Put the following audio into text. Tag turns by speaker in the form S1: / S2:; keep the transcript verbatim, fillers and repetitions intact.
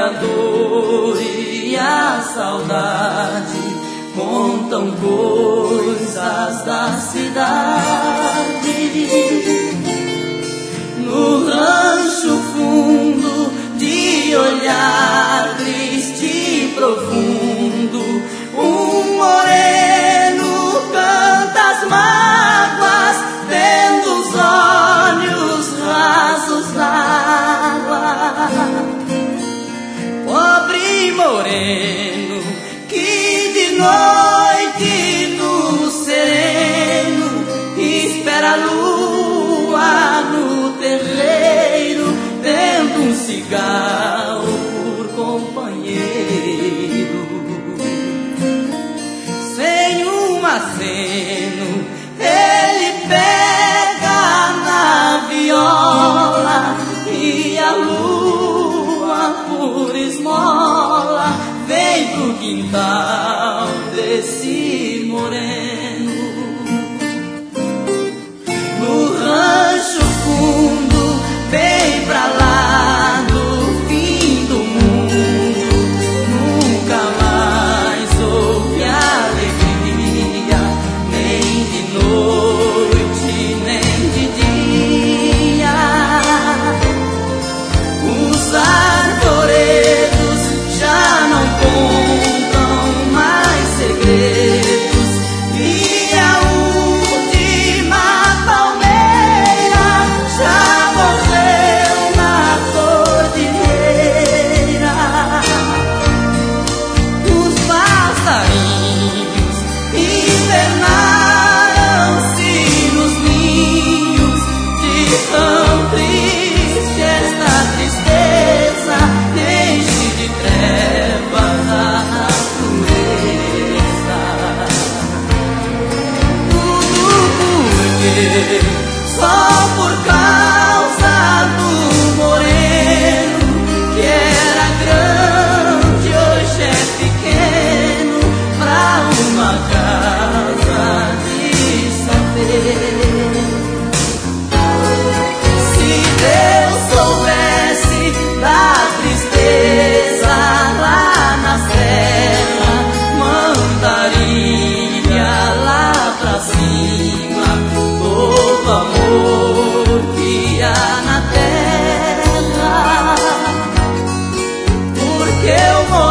S1: a dor e a saudade contam coisas da cidade. No rancho fundo de olhar triste e profundo, um moreno canta as mágoas, tendo os olhos rasos d'água. Pobre moreno que de noite no sereno espera a lua no terreiro, tendo um cigarro por companheiro. Sem um aceno ele pega na viola, e a lua por esmola vem pro quintal desse moreno. No rancho fundo, bem pra lá do fim do mundo, nunca mais houve alegria, nem de noite, nem de dia. Os arvoredos já não contam mais segredos, e a última palmeira já morreu na cordilheira. Os passarinhos invernaram-se nos ninhos, de tão triste esta tristeza enche de trevas a natureza. Tudo porque só por causa do moreno, que era grande, hoje é pequeno, pra uma casa de saber. Se Deus soubesse da tristeza lá na serra, mandaria lá pra cima todo amor que há na terra. Porque o